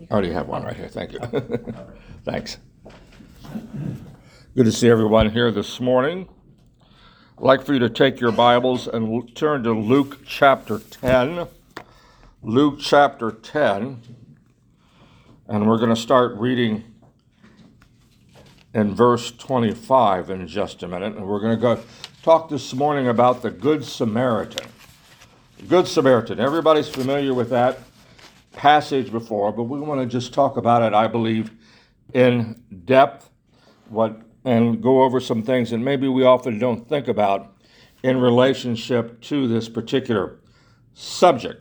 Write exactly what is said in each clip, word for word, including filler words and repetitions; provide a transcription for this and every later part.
I already have one right here. Thank you. Thanks. Good to see everyone here this morning. I'd like for you to take your Bibles and turn to Luke chapter ten. Luke chapter ten. And we're going to start reading in verse twenty-five in just a minute. And we're going to go talk this morning about the Good Samaritan. Good Samaritan. Everybody's familiar with that passage before, but we want to just talk about it, I believe, in depth, what and go over some things that maybe we often don't think about in relationship to this particular subject.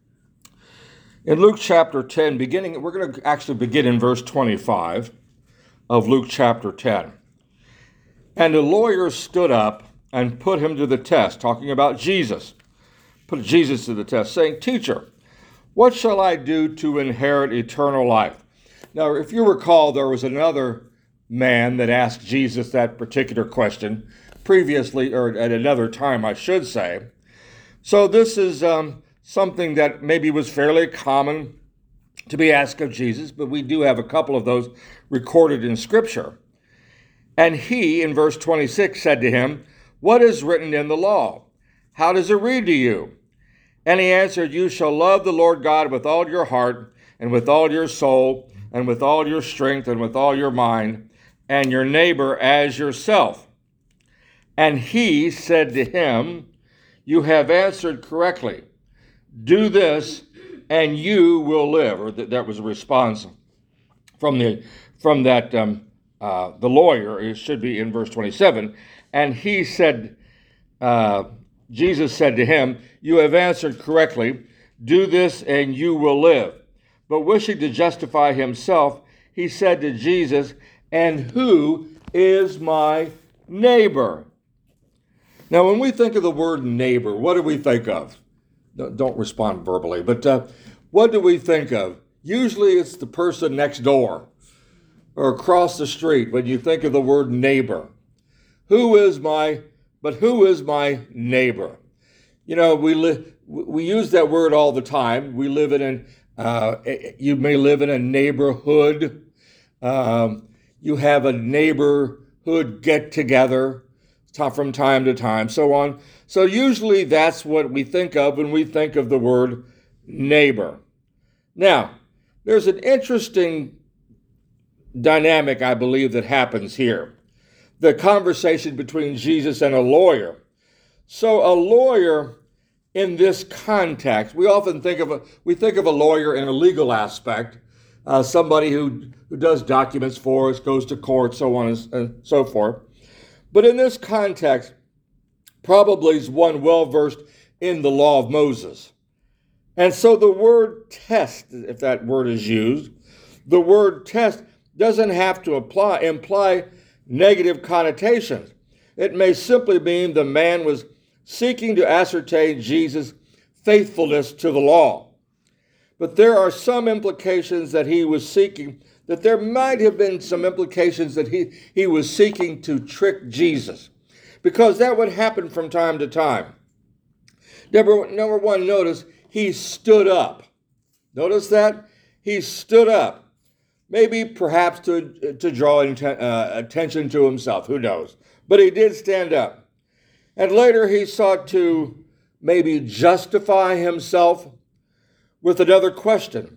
In Luke chapter ten, beginning, we're going to actually begin in verse twenty-five of Luke chapter ten. And a lawyer stood up and put him to the test, talking about Jesus. Put Jesus to the test, saying, "Teacher, what shall I do to inherit eternal life?" Now, if you recall, there was another man that asked Jesus that particular question previously, or at another time, I should say. So this is um, something that maybe was fairly common to be asked of Jesus, but we do have a couple of those recorded in Scripture. And he, in verse twenty-six, said to him, "What is written in the law? How does it read to you?" And he answered, "You shall love the Lord God with all your heart, and with all your soul, and with all your strength, and with all your mind, and your neighbor as yourself." And he said to him, "You have answered correctly. Do this, and you will live." Or th- that was a response from the from that um, uh, the lawyer. It should be in verse twenty-seven. And he said, uh, Jesus said to him, "You have answered correctly. Do this, and you will live." But wishing to justify himself, he said to Jesus, "And who is my neighbor?" Now, when we think of the word neighbor, what do we think of? Don't respond verbally, but uh, what do we think of? Usually it's the person next door or across the street when you think of the word neighbor. Who is my, but who is my neighbor? You know, we li- we use that word all the time. We live in an, uh, you may live in a neighborhood. Um, you have a neighborhood get-together from time to time, so on. So usually that's what we think of when we think of the word neighbor. Now, there's an interesting dynamic, I believe, that happens here. The conversation between Jesus and a lawyer. So a lawyer in this context, we often think of a, we think of a lawyer in a legal aspect, uh, somebody who, who does documents for us, goes to court, so on and, and so forth. But in this context, probably is one well-versed in the law of Moses. And so the word test, if that word is used, the word test doesn't have to apply, imply negative connotations. It may simply mean the man was seeking to ascertain Jesus' faithfulness to the law. But there are some implications that he was seeking, that there might have been some implications that he, he was seeking to trick Jesus, because that would happen from time to time. Number, number one, notice he stood up. Notice that? He stood up. Maybe perhaps to, to draw inten- uh, attention to himself, who knows? But he did stand up. And later he sought to maybe justify himself with another question,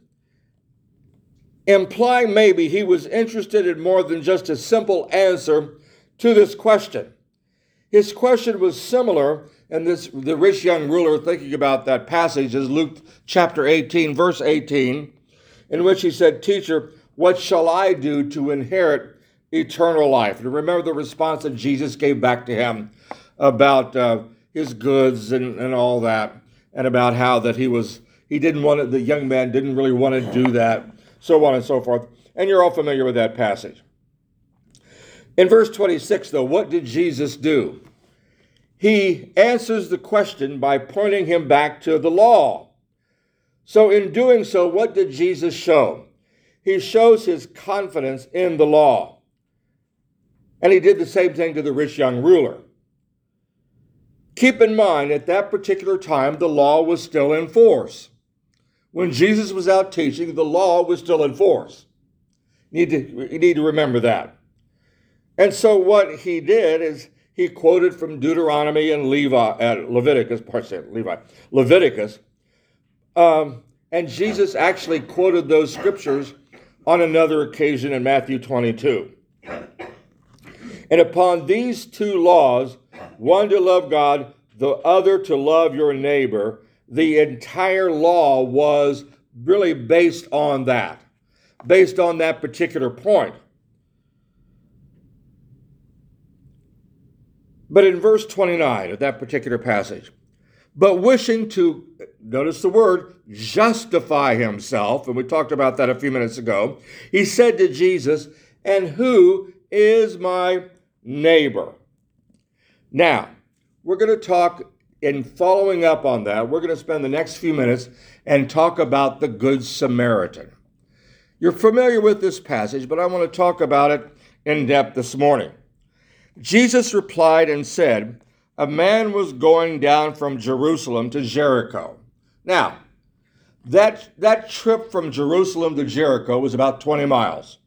implying maybe he was interested in more than just a simple answer to this question. His question was similar, and this the rich young ruler, thinking about that passage, is Luke chapter eighteen, verse eighteen, in which he said, "Teacher, what shall I do to inherit eternal life?" And remember the response that Jesus gave back to him about uh, his goods and, and all that, and about how that he was he didn't want to, the young man didn't really want to do that, so on and so forth. And you're all familiar with that passage. In verse twenty-six, though, what did Jesus do? He answers the question by pointing him back to the law. So in doing so, what did Jesus show? He shows his confidence in the law. And he did the same thing to the rich young ruler. Keep in mind, at that particular time, the law was still in force. when Jesus was out teaching, the law was still in force. You need to, you need to remember that. And so what he did is he quoted from Deuteronomy and Levi, uh, Leviticus, pardon, Levi, Leviticus, um, and Jesus actually quoted those scriptures on another occasion in Matthew twenty-two. And upon these two laws, one to love God, the other to love your neighbor, the entire law was really based on that, based on that particular point. But in verse twenty-nine of that particular passage, but wishing to, notice the word, justify himself, and we talked about that a few minutes ago, he said to Jesus, and who is my neighbor? Now, we're going to talk, in following up on that, we're going to spend the next few minutes and talk about the Good Samaritan. You're familiar with this passage, but I want to talk about it in depth this morning. Jesus replied and said, a man was going down from Jerusalem to Jericho. Now, that, that trip from Jerusalem to Jericho was about twenty miles.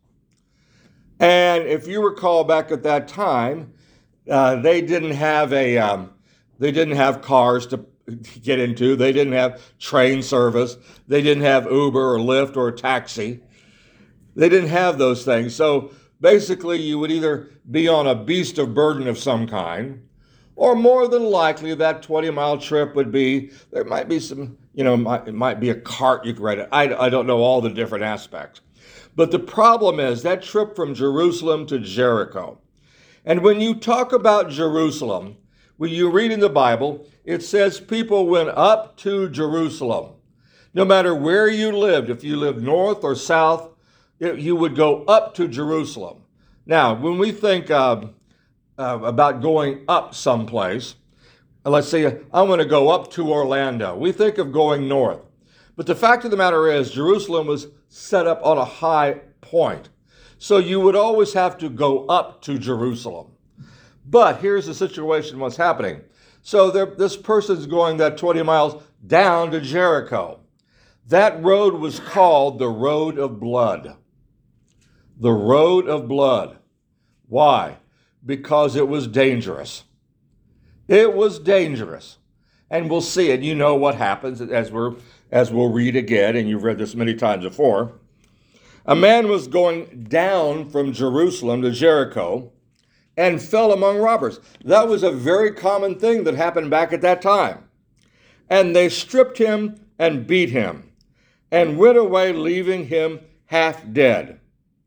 And if you recall back at that time, uh, they didn't have a, um, they didn't have cars to get into. They didn't have train service. They didn't have Uber or Lyft or a taxi. They didn't have those things. So basically, you would either be on a beast of burden of some kind, or more than likely that twenty-mile trip would be, there might be some, you know, might, it might be a cart you could ride. I, I don't know all the different aspects. But the problem is that trip from Jerusalem to Jericho. And when you talk about Jerusalem, when you read in the Bible, it says people went up to Jerusalem. No matter where you lived, if you lived north or south, you would go up to Jerusalem. Now, when we think uh, uh, about going up someplace, let's say I want to go up to Orlando, we think of going north. But the fact of the matter is, Jerusalem was set up on a high point. So you would always have to go up to Jerusalem. But here's the situation, what's happening. So there, this person's going that twenty miles down to Jericho. That road was called the Road of Blood. The Road of Blood. Why? Because it was dangerous. It was dangerous. And we'll see it. You know what happens as we're as we'll read again, and you've read this many times before. A man was going down from Jerusalem to Jericho and fell among robbers. That was a very common thing that happened back at that time. And they stripped him and beat him and went away, leaving him half dead.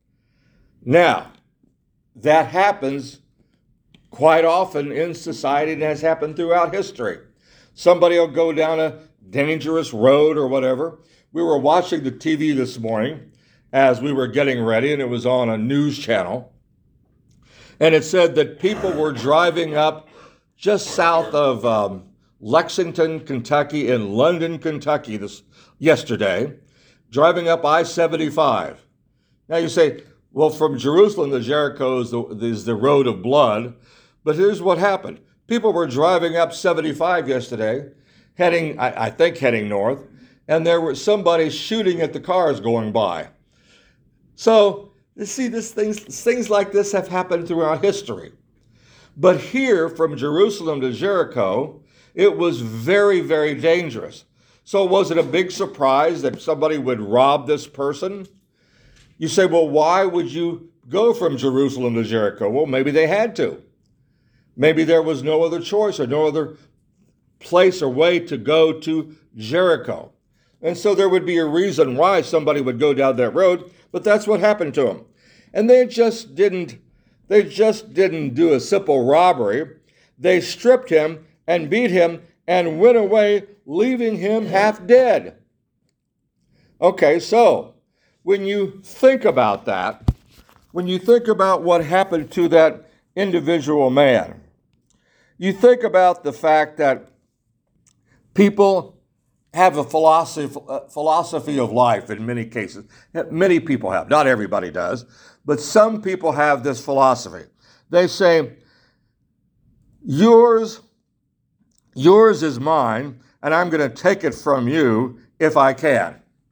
Now, that happens quite often in society and has happened throughout history. Somebody will go down a dangerous road or whatever. We were watching the T V this morning as we were getting ready, and it was on a news channel. And it said that people were driving up just south of um, Lexington, Kentucky, and London, Kentucky this yesterday, driving up I seventy-five. Now you say, well, from Jerusalem to Jericho is the, is the road of blood. But here's what happened. People were driving up seventy-five yesterday, heading, I, I think heading north, and there was somebody shooting at the cars going by. So, you see, this things, things like this have happened throughout history. But here, from Jerusalem to Jericho, it was very, very dangerous. So was it a big surprise that somebody would rob this person? You say, well, why would you go from Jerusalem to Jericho? Well, maybe they had to. Maybe there was no other choice or no other place or way to go to Jericho. And so there would be a reason why somebody would go down that road, but that's what happened to them. And they just didn't, they just didn't do a simple robbery. They stripped him and beat him and went away, leaving him half dead. Okay, so when you think about that, when you think about what happened to that individual man, you think about the fact that people have a philosophy, philosophy of life in many cases. Many people have, not everybody does, but some people have this philosophy. They say, yours, yours is mine, and I'm going to take it from you if I can.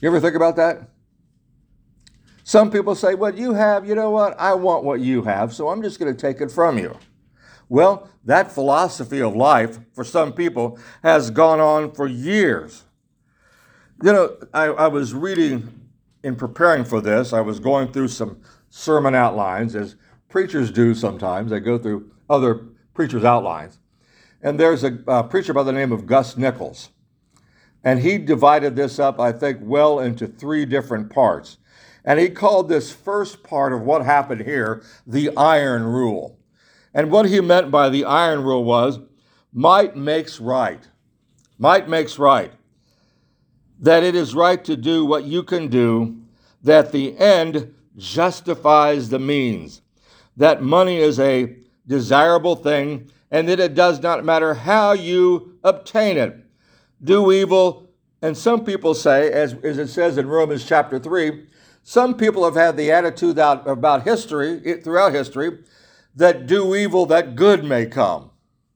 You ever think about that? Some people say, what you have, you know what? I want what you have, so I'm just going to take it from you. Well, that philosophy of life for some people has gone on for years. You know, I, I was reading, in preparing for this, I was going through some sermon outlines, as preachers do sometimes. They go through other preachers' outlines. And there's a, a preacher by the name of Gus Nichols. And he divided this up, I think, well into three different parts. And he called this first part of what happened here the iron rule. And what he meant by the iron rule was might makes right. Might makes right. That it is right to do what you can do, that the end justifies the means, that money is a desirable thing, and that it does not matter how you obtain it. Do evil, and some people say, as, as it says in Romans chapter three, some people have had the attitude out about history, throughout history, that do evil that good may come.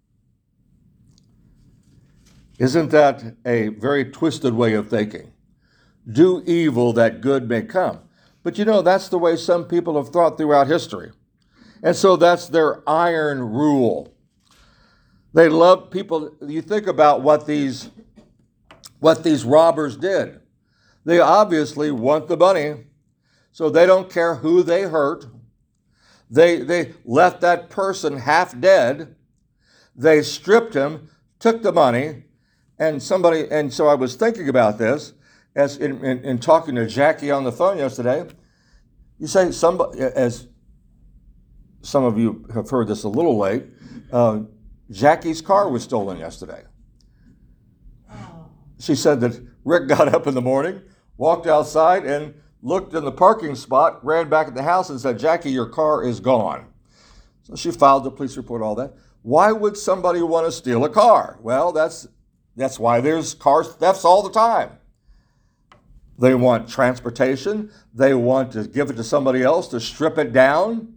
Isn't that a very twisted way of thinking? Do evil that good may come. But you know, that's the way some people have thought throughout history. And so that's their iron rule. They love people. You think about what these, what these robbers did. They obviously want the money, so they don't care who they hurt. They, they left that person half dead. They stripped him, took the money, and somebody, and so I was thinking about this as in, in, in talking to Jackie on the phone yesterday. You say, somebody, as some of you have heard this a little late, uh, Jackie's car was stolen yesterday. She said that Rick got up in the morning, walked outside, and looked in the parking spot, ran back at the house and said, Jackie, your car is gone. So she filed the police report, all that. Why would somebody want to steal a car? Well, that's that's why there's car thefts all the time. They want transportation. They want to give it to somebody else to strip it down,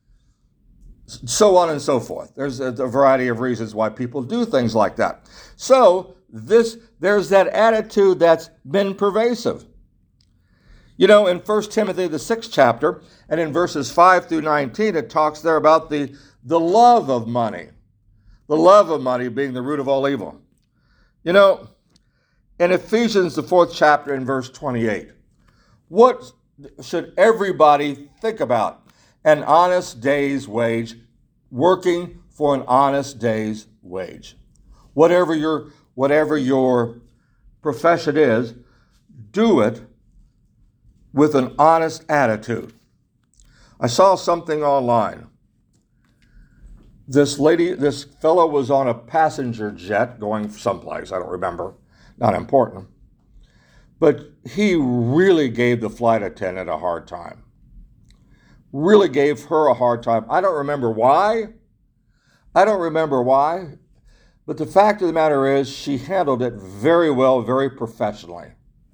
so on and so forth. There's a, a variety of reasons why people do things like that. So this there's that attitude that's been pervasive. You know, in First Timothy, the sixth chapter, and in verses five through nineteen, it talks there about the, the love of money. The love of money being the root of all evil. You know, in Ephesians, the fourth chapter, in verse twenty-eight, what should everybody think about? An honest day's wage, working for an honest day's wage. Whatever your, whatever your profession is, do it with an honest attitude. I saw something online. This lady, this fellow was on a passenger jet going someplace, I don't remember, not important. But he really gave the flight attendant a hard time. Really gave her a hard time. I don't remember why. I don't remember why. But the fact of the matter is she handled it very well, very professionally.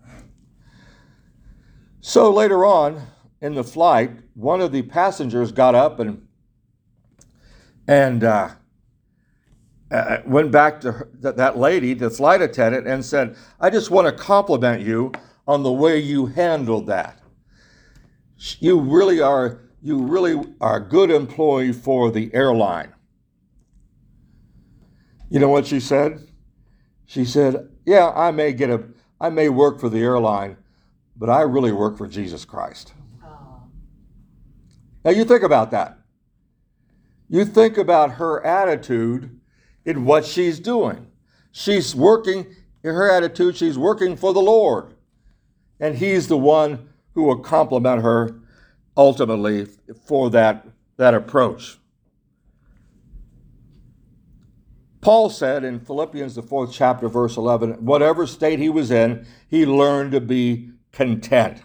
So later on in the flight, one of the passengers got up and and uh, uh, went back to her, that, that lady, the flight attendant, and said, I just want to compliment you on the way you handled that. You really are, you really are a good employee for the airline. You know what she said? She said, yeah, I may get a, I may work for the airline, but I really work for Jesus Christ. Oh. Now you think about that. You think about her attitude in what she's doing. She's working, in her attitude, she's working for the Lord. And he's the one who will compliment her ultimately for that, that approach. Paul said in Philippians, the fourth chapter, verse eleven, whatever state he was in, he learned to be content.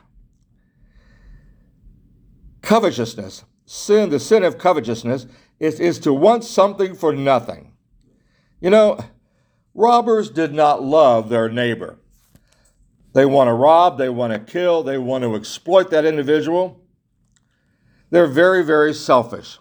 Covetousness, sin, the sin of covetousness is, is to want something for nothing. You know, robbers did not love their neighbor. They want to rob, they want to kill, they want to exploit that individual. They're very, very selfish.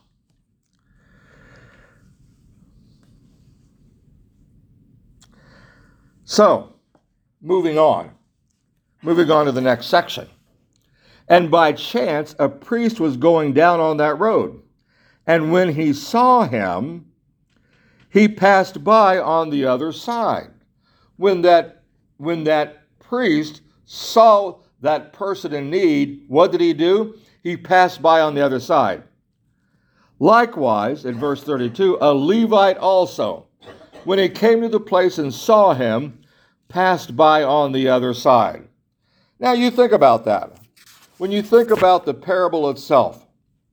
So, moving on. Moving on to the next section. And by chance, a priest was going down on that road. And when he saw him, he passed by on the other side. When that, when that priest saw that person in need, what did he do? He passed by on the other side. Likewise, in verse thirty-two, a Levite also, when he came to the place and saw him, passed by on the other side. Now you think about that. When you think about the parable itself,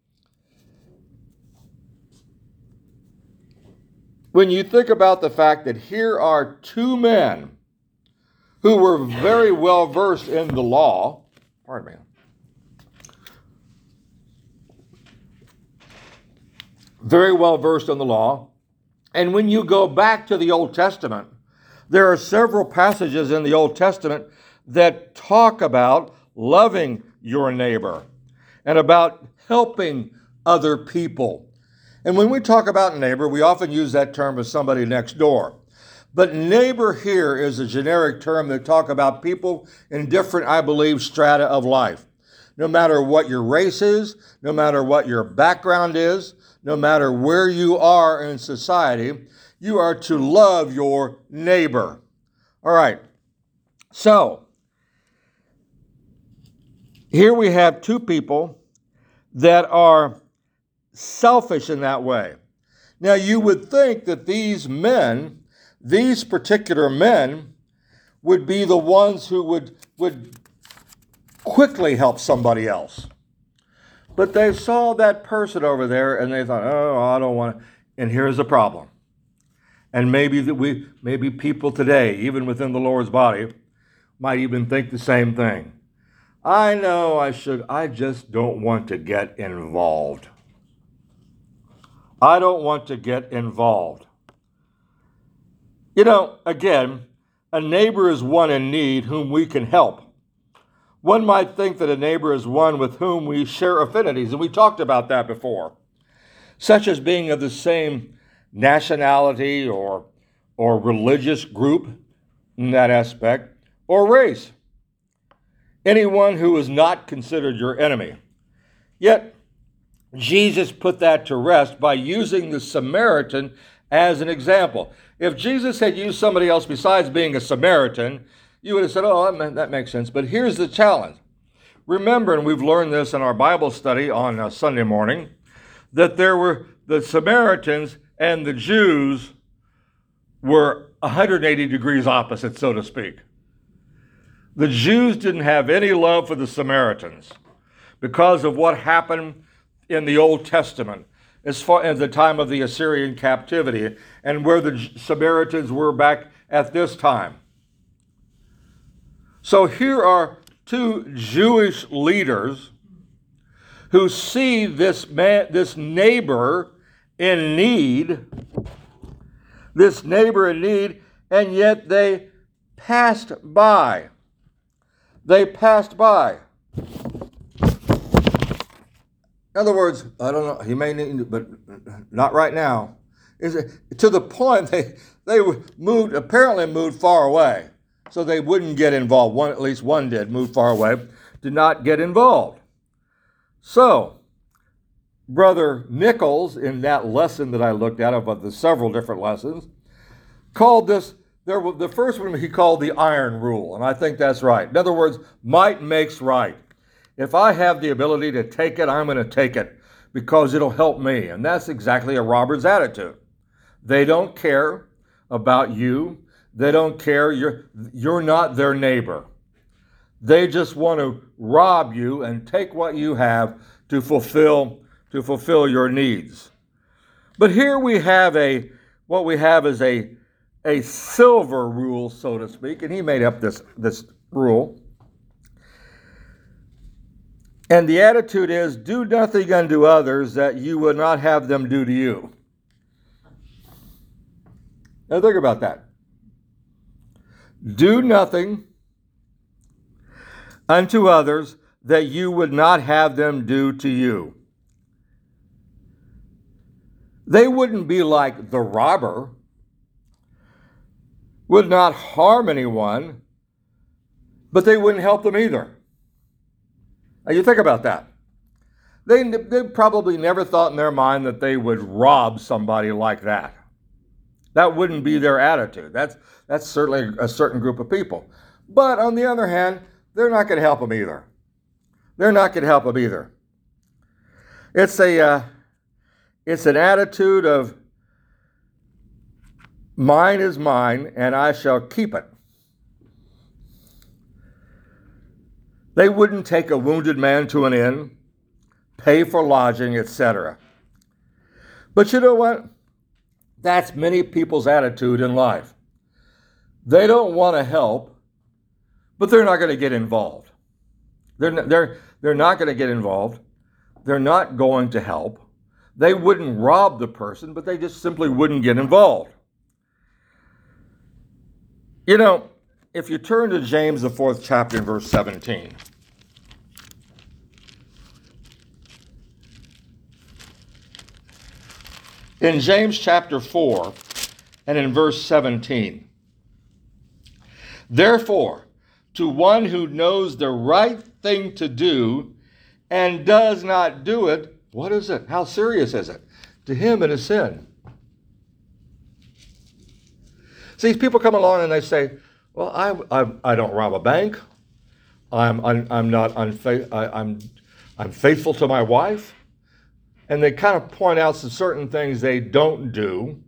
when you think about the fact that here are two men who were very well versed in the law, pardon me, very well versed in the law, and when you go back to the Old Testament, there are several passages in the Old Testament that talk about loving your neighbor and about helping other people. And when we talk about neighbor, we often use that term as somebody next door. But neighbor here is a generic term that talk about people in different, I believe, strata of life. No matter what your race is, no matter what your background is, no matter where you are in society, you are to love your neighbor. All right. So, here we have two people that are selfish in that way. Now, you would think that these men, these particular men, would be the ones who would, would quickly help somebody else. But they saw that person over there and they thought, oh, I don't want to. And here's the problem. And maybe that we, maybe people today, even within the Lord's body, might even think the same thing. I know I should, I just don't want to get involved. I don't want to get involved. You know, again, a neighbor is one in need whom we can help. One might think that a neighbor is one with whom we share affinities, and we talked about that before, such as being of the same nationality or, or religious group in that aspect, or race. Anyone who is not considered your enemy. Yet, Jesus put that to rest by using the Samaritan as an example. If Jesus had used somebody else besides being a Samaritan, you would have said, oh, that, that makes sense. But here's the challenge. Remember, and we've learned this in our Bible study on uh, Sunday morning, that there were the Samaritans and the Jews were one hundred eighty degrees opposite, so to speak. The Jews didn't have any love for the Samaritans because of what happened in the Old Testament as far as the time of the Assyrian captivity and where the Samaritans were back at this time. So here are two Jewish leaders who see this man, this neighbor in need, this neighbor in need, and yet they passed by. They passed by. In other words, I don't know, he may need, but not right now. Is it, to the point they they moved, apparently moved far away, so they wouldn't get involved. One, at least one did, move far away, did not get involved. So, Brother Nichols, in that lesson that I looked at, of the several different lessons, called this, there, the first one he called the iron rule, and I think that's right. In other words, might makes right. If I have the ability to take it, I'm going to take it because it'll help me. And that's exactly a robber's attitude. They don't care about you. They don't care. You're, you're not their neighbor. They just want to rob you and take what you have to fulfill, to fulfill your needs. But here we have a, what we have is a, a silver rule, so to speak, and he made up this, this rule. And the attitude is, do nothing unto others that you would not have them do to you. Now think about that. Do nothing unto others that you would not have them do to you. They wouldn't be like the robber, would not harm anyone, But they wouldn't help them either. Now you think about that. They, they probably never thought in their mind that they would rob somebody like that. That wouldn't be their attitude. That's, that's certainly a certain group of people. But on the other hand, they're not going to help them either. They're not going to help them either. It's a, uh, it's an attitude of mine is mine and I shall keep it. They wouldn't take a wounded man to an inn, pay for lodging, et cetera. But you know what? That's many people's attitude in life. They don't want to help, but they're not going to get involved. They're not, they're, they're not going to get involved. They're not going to help. They wouldn't rob the person, but they just simply wouldn't get involved. You know, if you turn to James, the fourth chapter, in verse seventeen. In James chapter four and in verse seventeen. Therefore, to one who knows the right thing to do and does not do it, what is it? How serious is it? To him it is sin. See, people come along and they say, well, I, I, I don't rob a bank. I'm, I'm, I'm not unfaithful. I'm, I'm faithful to my wife. And they kind of point out some certain things they don't do.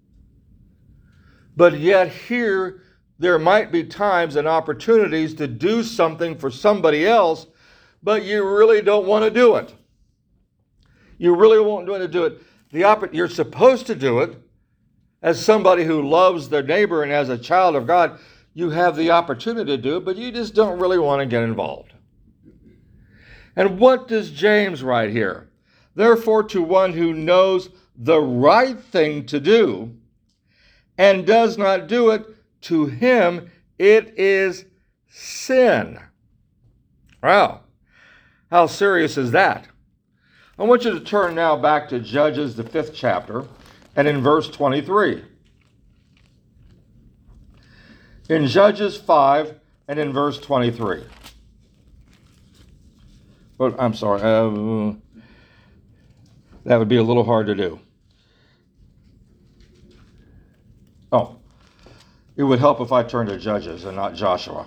But yet here, there might be times and opportunities to do something for somebody else, but you really don't want to do it. You really won't want to do it. The oppor- You're supposed to do it as somebody who loves their neighbor and as a child of God. You have the opportunity to do it, but you just don't really want to get involved. And what does James write here? Therefore, to one who knows the right thing to do and does not do it, to him it is sin. Wow. How serious is that? I want you to turn now back to Judges, the fifth chapter, and in verse twenty-three. In Judges five and in verse twenty-three. But I'm sorry, uh, that would be a little hard to do. Oh, it would help if I turned to Judges and not Joshua.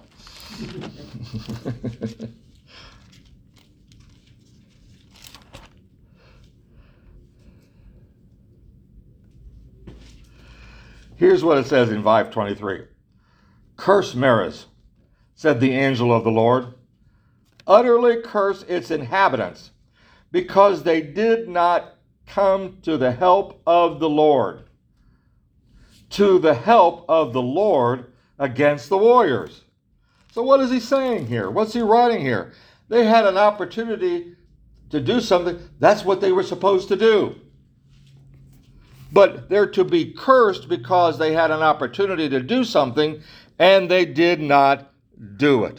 Here's what it says in five twenty-three. Curse Meres, said the angel of the Lord. Utterly curse its inhabitants, because they did not come to the help of the Lord. To the help of the Lord against the warriors. So what is he saying here? What's he writing here? They had an opportunity to do something. That's what they were supposed to do. But they're to be cursed because they had an opportunity to do something and they did not do it.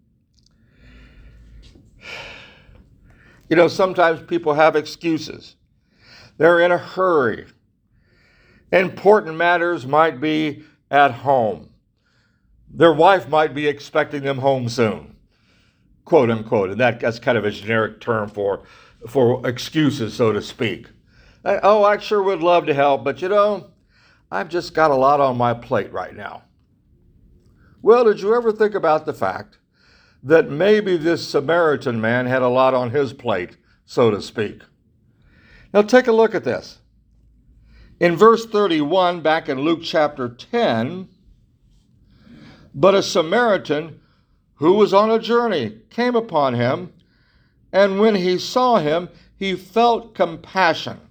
You know, sometimes people have excuses. They're in a hurry. Important matters might be at home. Their wife might be expecting them home soon, quote unquote. And that, that's kind of a generic term for, for excuses, so to speak. I, oh, I sure would love to help, but you know, I've just got a lot on my plate right now. Well, did you ever think about the fact that maybe this Samaritan man had a lot on his plate, so to speak? Now take a look at this. In verse thirty-one, back in Luke chapter ten, but a Samaritan who was on a journey came upon him, and when he saw him, he felt compassion.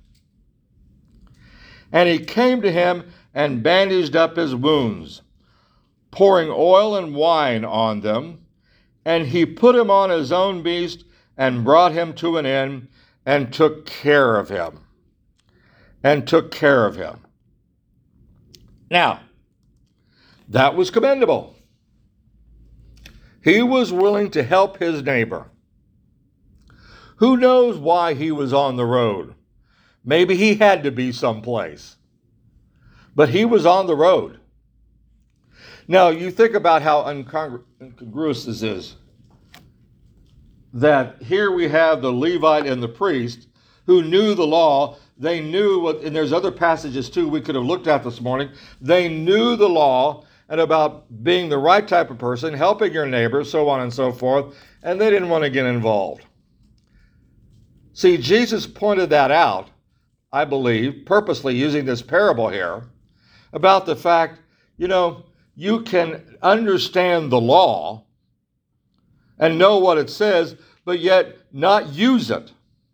And he came to him and bandaged up his wounds, pouring oil and wine on them. And he put him on his own beast and brought him to an inn and took care of him. And took care of him. Now, that was commendable. He was willing to help his neighbor. Who knows why he was on the road? Maybe he had to be someplace. But he was on the road. Now, you think about how incongru- incongruous this is. That here we have the Levite and the priest who knew the law. They knew what, and there's other passages too we could have looked at this morning. They knew the law and about being the right type of person, helping your neighbor, so on and so forth, and they didn't want to get involved. See, Jesus pointed that out, I believe, purposely using this parable here, about the fact, you know, you can understand the law and know what it says, but yet not use it.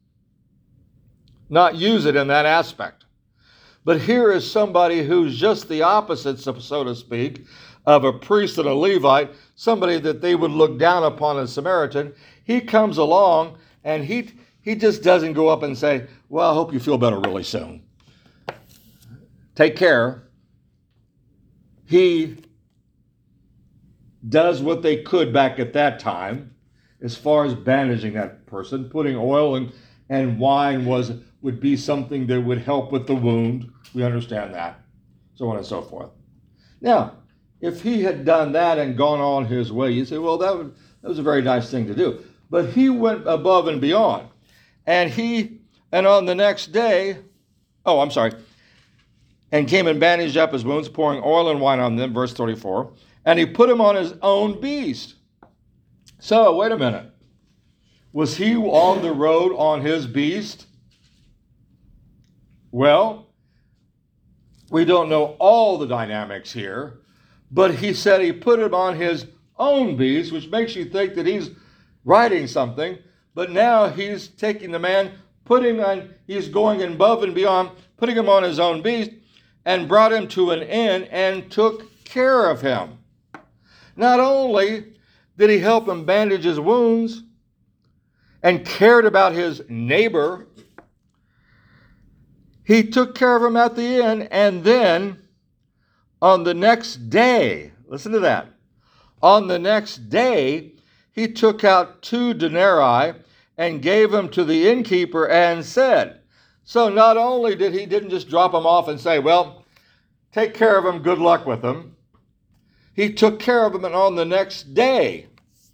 Not use it in that aspect. But here is somebody who's just the opposite, so to speak, of a priest and a Levite, somebody that they would look down upon as Samaritan. He comes along and he, he just doesn't go up and say, well, I hope you feel better really soon. Take care. He does what they could back at that time as far as bandaging that person. Putting oil and, and wine was would be something that would help with the wound. We understand that. So on and so forth. Now, if he had done that and gone on his way, you say, well, that, would, that was a very nice thing to do. But he went above and beyond. And he, and on the next day, oh, I'm sorry, and came and bandaged up his wounds, pouring oil and wine on them, verse thirty-four, and he put him on his own beast. So, wait a minute. Was he on the road on his beast? Well, we don't know all the dynamics here, but he said he put him on his own beast, which makes you think that he's riding something, but now he's taking the man, putting on, he's going above and beyond, putting him on his own beast, and brought him to an inn and took care of him. Not only did he help him bandage his wounds and cared about his neighbor, he took care of him at the inn, and then on the next day, listen to that, on the next day, he took out two denarii and gave them to the innkeeper and said, so not only did he didn't just drop him off and say, well, take care of him, good luck with him, he took care of him, and on the next day,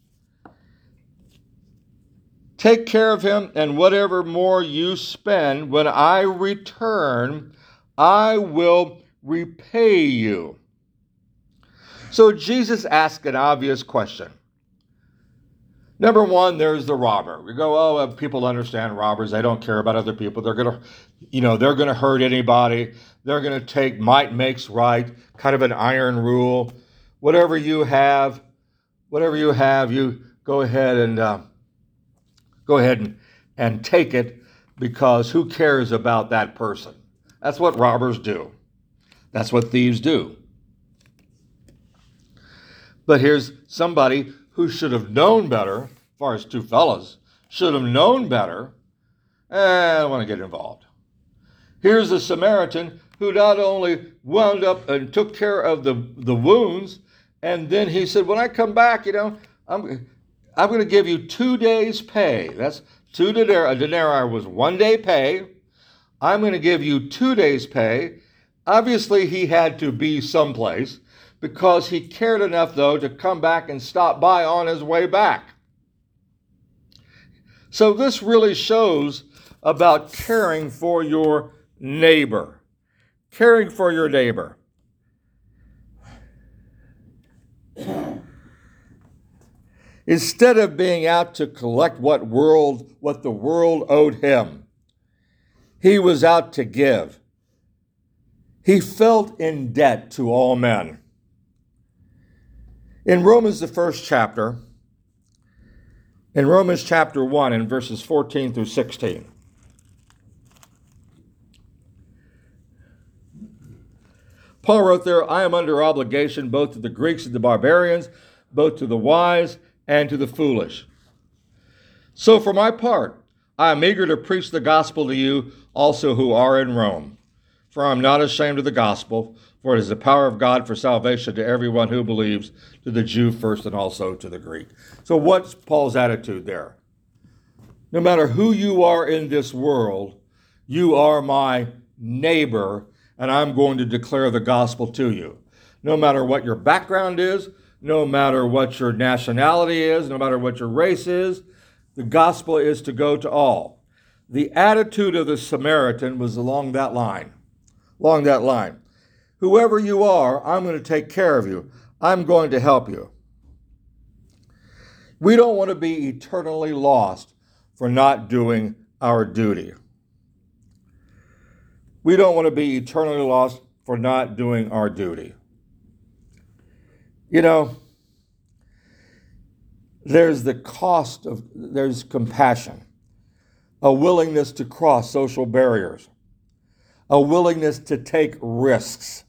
take care of him, and whatever more you spend, when I return, I will repay you. So Jesus asked an obvious question. Number one, there's the robber. We go, oh, people understand robbers. They don't care about other people. They're going to, you know, they're going to hurt anybody. They're going to take might makes right, kind of an iron rule. Whatever you have, whatever you have, you go ahead and uh, go ahead and, and take it, because who cares about that person? That's what robbers do. That's what thieves do. But here's somebody who should have known better, as far as two fellas, should have known better, and I don't want to get involved. Here's a Samaritan who not only wound up and took care of the, the wounds, and then he said, when I come back, you know, I'm, I'm going to give you two days' pay. That's two denarii. A denarii was one day pay. I'm going to give you two days' pay. Obviously, he had to be someplace, because he cared enough, though, to come back and stop by on his way back. So this really shows about caring for your neighbor. Caring for your neighbor. Instead of being out to collect what world, what the world owed him, he was out to give. He felt in debt to all men. In Romans, the first chapter, in Romans chapter one, in verses fourteen through sixteen, Paul wrote there, I am under obligation both to the Greeks and the barbarians, both to the wise and to the foolish. So for my part, I am eager to preach the gospel to you also who are in Rome. For I am not ashamed of the gospel, for it is the power of God for salvation to everyone who believes, to the Jew first and also to the Greek. So what's Paul's attitude there? No matter who you are in this world, you are my neighbor, and I'm going to declare the gospel to you. No matter what your background is, no matter what your nationality is, no matter what your race is, the gospel is to go to all. The attitude of the Samaritan was along that line, along that line. Whoever you are, I'm going to take care of you. I'm going to help you. We don't want to be eternally lost for not doing our duty. We don't want to be eternally lost for not doing our duty. You know, there's the cost of, there's compassion, a willingness to cross social barriers, a willingness to take risks,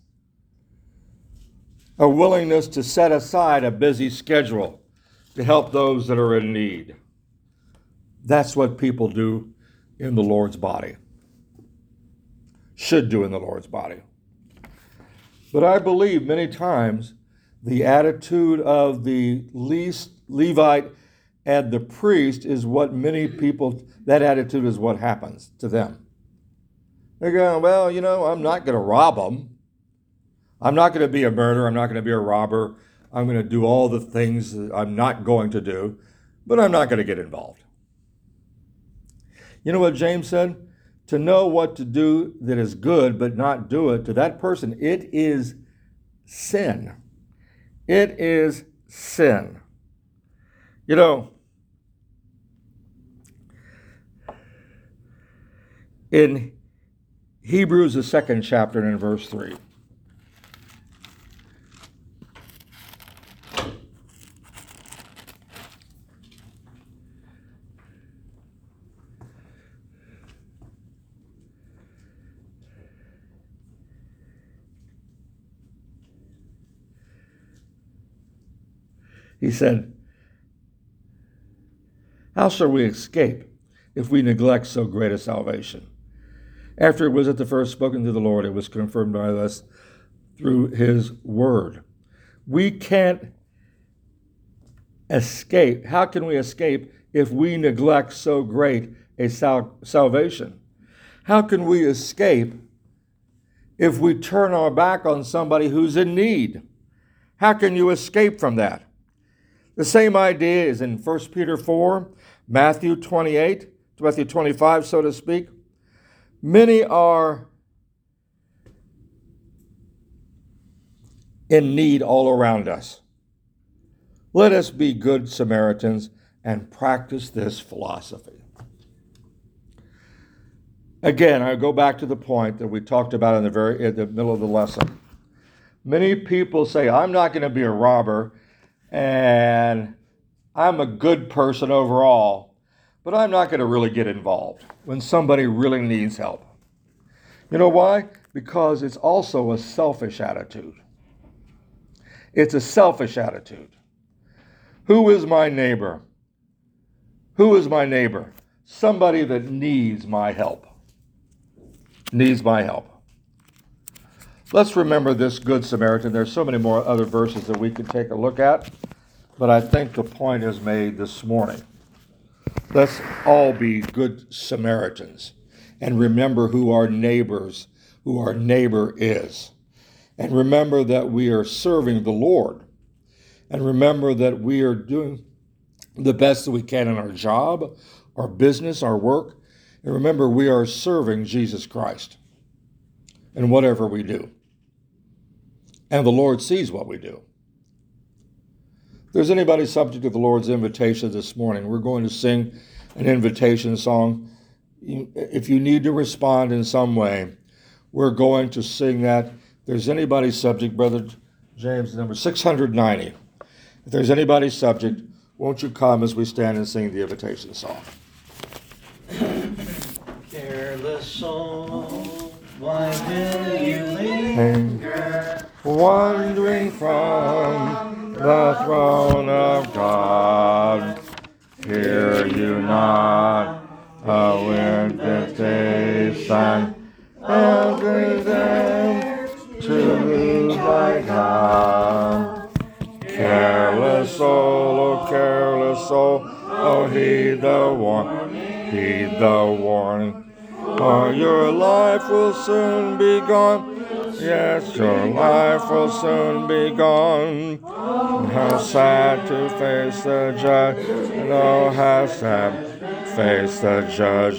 a willingness to set aside a busy schedule to help those that are in need. That's what people do in the Lord's body, should do in the Lord's body. But I believe many times the attitude of the least Levite and the priest is what many people, that attitude is what happens to them. They're going, well, you know, I'm not going to rob them. I'm not going to be a murderer. I'm not going to be a robber. I'm going to do all the things that I'm not going to do, but I'm not going to get involved. You know what James said? To know what to do that is good, but not do it, to that person, it is sin. It is sin. You know, in Hebrews, the second chapter, and in verse three, he said, how shall we escape if we neglect so great a salvation? After it was at the first spoken to the Lord, it was confirmed by us through his word. We can't escape. How can we escape if we neglect so great a sal- salvation? How can we escape if we turn our back on somebody who's in need? How can you escape from that? The same idea is in First Peter four, Matthew twenty-eight, Matthew twenty-five, so to speak. Many are in need all around us. Let us be good Samaritans and practice this philosophy. Again, I go back to the point that we talked about in the very in the middle of the lesson. Many people say, I'm not going to be a robber, and I'm a good person overall, but I'm not going to really get involved when somebody really needs help. You know why? Because it's also a selfish attitude. It's a selfish attitude. Who is my neighbor? Who is my neighbor? Somebody that needs my help. Needs my help. Let's remember this Good Samaritan. There's so many more other verses that we could take a look at, but I think the point is made this morning. Let's all be good Samaritans and remember who our neighbors, who our neighbor is. And remember that we are serving the Lord. And remember that we are doing the best that we can in our job, our business, our work. And remember, we are serving Jesus Christ in whatever we do. And the Lord sees what we do. If there's anybody subject to the Lord's invitation this morning, we're going to sing an invitation song. If you need to respond in some way, we're going to sing that. If there's anybody subject, Brother James, number six hundred ninety. If there's anybody subject, won't you come as we stand and sing the invitation song? Careless soul, why will you linger, wandering from the throne of God? Hear you not a invitation, every day to thy God. Careless soul, oh careless soul, oh heed the warning, heed the warning, or your life will soon be gone Yes, your life will soon be gone. How sad to face the judge, and oh, how sad face the judge.